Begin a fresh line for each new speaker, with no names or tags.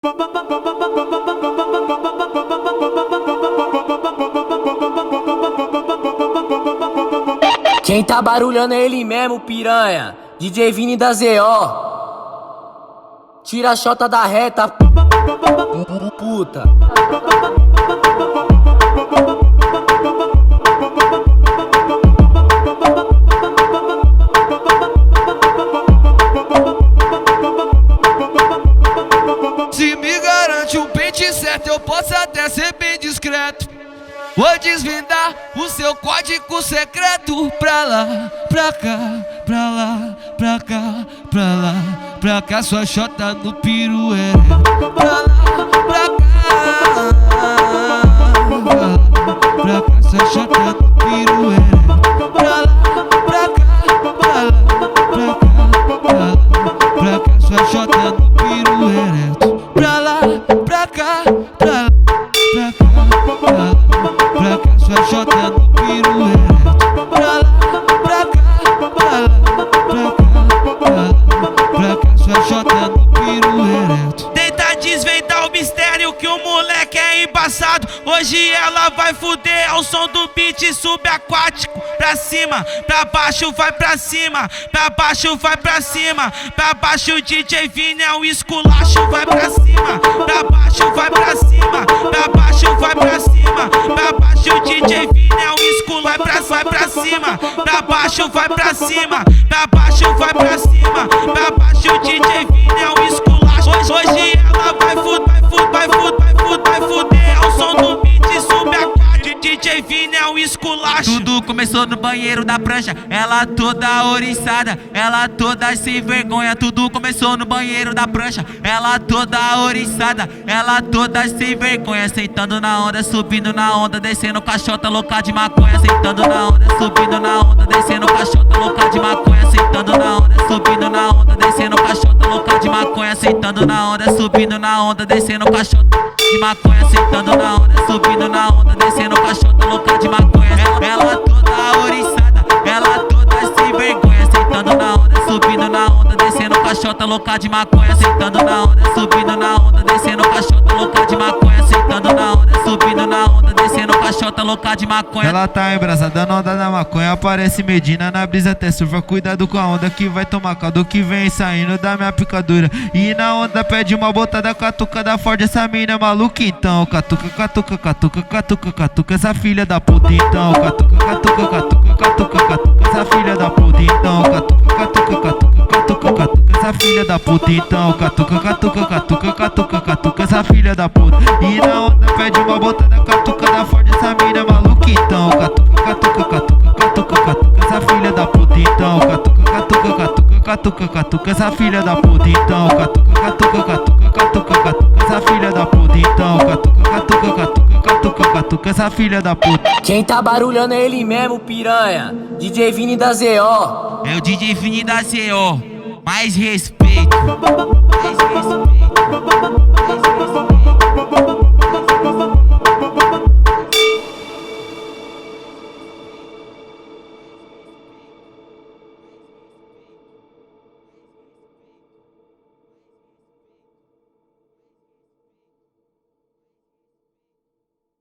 Quem tá barulhando é ele mesmo, piranha. DJ Vini da ZO. Tira a chota da reta, puta.
Se me garante um pente certo, eu posso até ser bem discreto. Vou desvendar o seu código secreto. Pra lá, pra cá, pra lá, pra cá, pra lá, pra cá, sua chota no pirué. Pra lá, pra cá, pra cá, sua chota no pirué. Pra lá, pra cá, pra lá, pra cá, pra cá, sua chota no pirué. Pra lá, pra cá, pra lá, pra cá, pra cá, sua chota no pirué. Pra lá, pra cá, pra lá, pra cá, sua chota no pirué. Tenta desvendar o mistério que o moleque é embaçado. Hoje ela vai fuder ao som do beat subaquático. Pra cima, pra baixo, vai pra cima. Pra baixo, vai pra cima. Pra baixo, o DJ Vini é um esculacho. Vai pra cima, pra baixo, vai pra cima. Pra baixo, vai pra cima. Pra baixo, o DJ Vini é um esculacho. Vai pra cima, pra baixo, vai pra cima. Pra baixo, vai pra cima. Pra baixo, o DJ Vini é um esculacho. Hoje ela vai fuder ao som do beat subaquático. DJ Vini é um esculacho. Tudo começou no banheiro da prancha. Ela toda oriçada, ela toda sem vergonha. Tudo começou no banheiro da prancha. Ela toda oriçada, ela toda sem vergonha. Sentando na onda, subindo na onda, descendo caixota louca de maconha. Sentando na onda, subindo na onda, descendo caixota louca de maconha. Sentando na onda, subindo na onda, descendo caixota louca de maconha. Sentando na onda, subindo na onda, descendo caixota de maconha. Sentando na onda, subindo na onda, descendo caixota louca de maconha. Ela toda oriçada, ela toda sem vergonha. Sentando na onda, subindo na onda, descendo caixota louca de maconha. Sentando na onda, subindo na onda, descendo caixota louca de maconha. Sentando na onda, subindo na onda, descendo caixota louca de maconha.
Ela tá embrasada na onda da maconha, aparece Medina na brisa até surfa. Cuidado com a onda que vai tomar caldo, que vem saindo da minha picadura. E na onda pede uma botada, catuca da Ford. Essa mina é maluca então, catuca, catuca, catuca, catuca, catuca, essa filha da puta então, catuca, catuca, catuca, catuca, catuca, essa filha da puta então, catuca, catuca, catuca, catuca, catuca, essa filha da puta então, catuca, catuca, catuca, catuca, catuca, essa filha da puta. E na onda pede uma botada, catuca da Ford. Essa mina é maluca então, catuca, catuca, catuca, catuca, catuca, essa filha da puta então, catuca, catuca, catuca, catuca, catuca, essa filha da puta então, catuca, catuca, catuca, catuca, catuca, essa filha da puta então, catuca, catuca, catuca, catuca, catuca, essa filha da puta.
Quem tá barulhando é ele mesmo, piranha. DJ Vini da ZO.
É o DJ Vini da ZO. Mais respeito, mais respeito.